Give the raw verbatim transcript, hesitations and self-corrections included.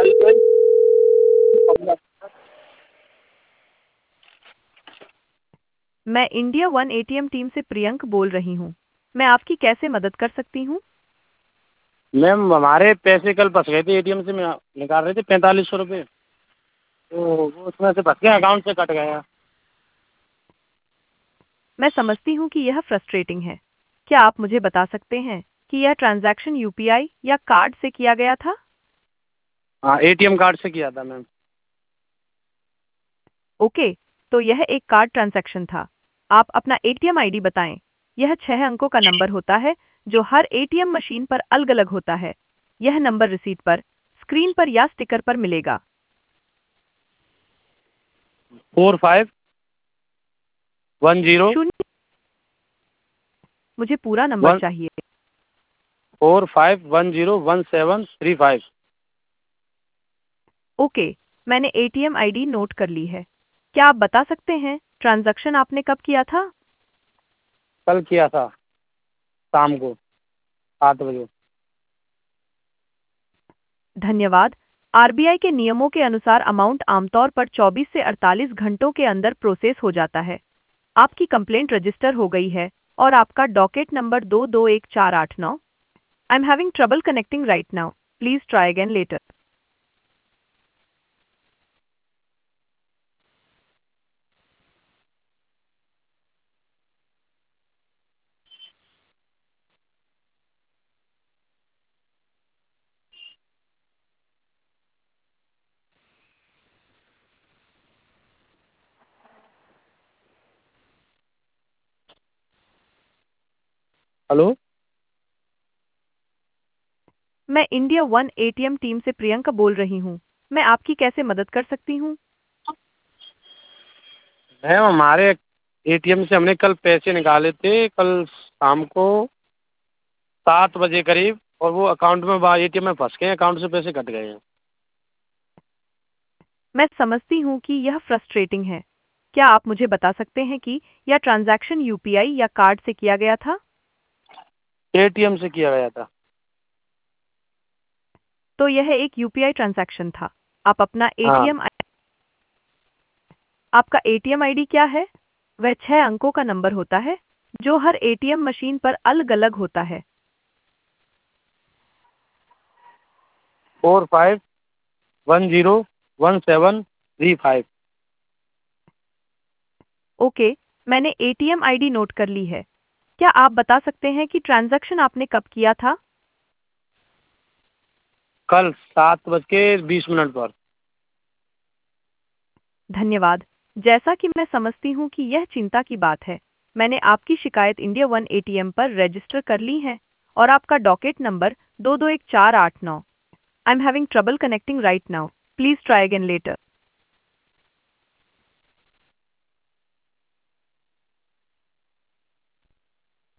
Mobile पे मैं India one ATM team से प्रियंक बोल रही हूँ। मैं आपकी कैसे मदद कर सकती हूँ? मैम हमारे पैसे कल फंस गए थे एटीएम से। मैं निकाल रहे थे पैंतालीस सौ रुपये, तो वो उसमें से फंस गया, अकाउंट से कट गया। मैं समझती हूँ कि यह फ्रस्ट्रेटिंग है। क्या आप मुझे बता सकते हैं कि यह ट्रांजैक्शन यूपीआई या कार्ड से किया गया था? हाँ, एटीएम कार्ड से किया था मैम। ओके, तो यह एक कार्ड ट्रांजैक्शन था। आप अपना एटीएम आईडी बताएं। यह छह अंकों का नंबर होता है जो हर एटीएम मशीन पर अलग-अलग होता है। यह नंबर रिसीट पर, स्क्रीन पर या स्टिकर पर मिलेगा। फोर फाइव वन जीरो शून्य। मुझे पूरा नंबर वन चाहिए। Four five one zero one seven three five. Okay, मैंने एटीएम आईडी नोट कर ली है। क्या आप बता सकते हैं ट्रांजैक्शन आपने कब किया था? कल किया था शाम को सात बजे। धन्यवाद। आरबीआई के नियमों के अनुसार अमाउंट आमतौर पर चौबीस से अड़तालीस घंटों के अंदर प्रोसेस हो जाता है। आपकी कंप्लेंट रजिस्टर हो गई है और आपका डॉकेट नंबर दो दो एक चार आठ नौ। I am having trouble connecting right now. Please try again later. Hello. मैं इंडिया वन एटीएम टीम से प्रियंका बोल रही हूँ। मैं आपकी कैसे मदद कर सकती हूँ? मैम हमारे एटीएम से हमने कल पैसे निकाले थे, कल शाम को सात बजे करीब, और वो अकाउंट में एटीएम में फंस गए हैं, अकाउंट से पैसे कट गए हैं। मैं समझती हूँ कि यह फ्रस्ट्रेटिंग है। क्या आप मुझे बता सकते हैं कि यह ट्रांजैक्शन यूपीआई या कार्ड से किया गया था? एटीएम से किया गया था। तो यह एक यूपीआई ट्रांजैक्शन था। आप अपना हाँ, एटीएम आपका एटीएम आईडी क्या है? वह छह अंकों का नंबर होता है जो हर एटीएम मशीन पर अलग-अलग होता है। Four five one zero one seven three five. Okay, मैंने एटीएम आईडी नोट कर ली है। क्या आप बता सकते हैं कि ट्रांजैक्शन आपने कब किया था? कल सात बज के बीस मिनट पर। धन्यवाद। जैसा कि मैं समझती हूँ कि यह चिंता की बात है, मैंने आपकी शिकायत इंडिया वन एटीएम पर रजिस्टर कर ली है और आपका डॉकेट नंबर दो दो एक चार आठ नौ। I am having trouble connecting right now. Please try again letter.